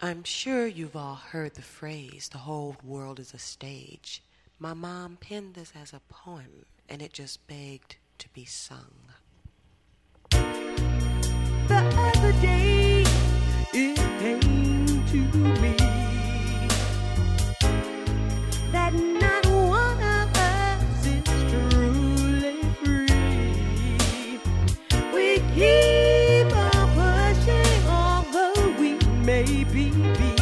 I'm sure you've all heard the phrase, the whole world is a stage. My mom penned this as a poem, and it just begged to be sung. The other day, it came to me that not one of us is truly free. We keep on pushing, although we may be